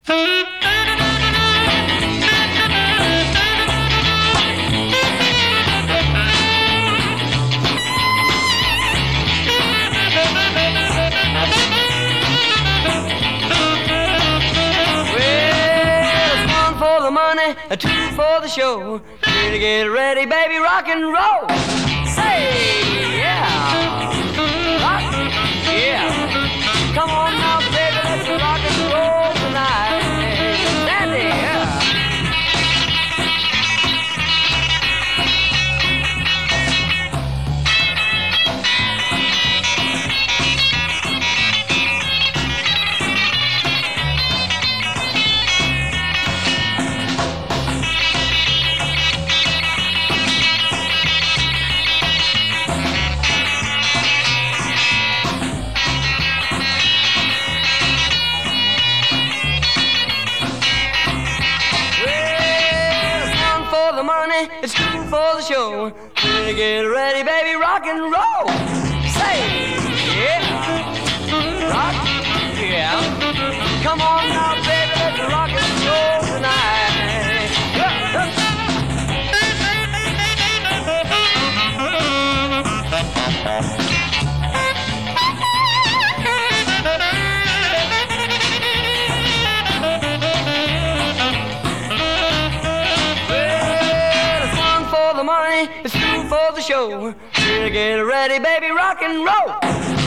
A two for the show. Gonna get ready, baby, rock and roll. Say, yeah. Rock, yeah. Come on now, baby, let's rock and roll tonight. Sandy, yeah. It's two for the show. Gonna get ready, baby, rock and roll. Say, yeah, rock, yeah. Come on now, baby, let's rock and roll tonight. Yeah. It's two for the show. Gonna get ready, baby, rock and roll.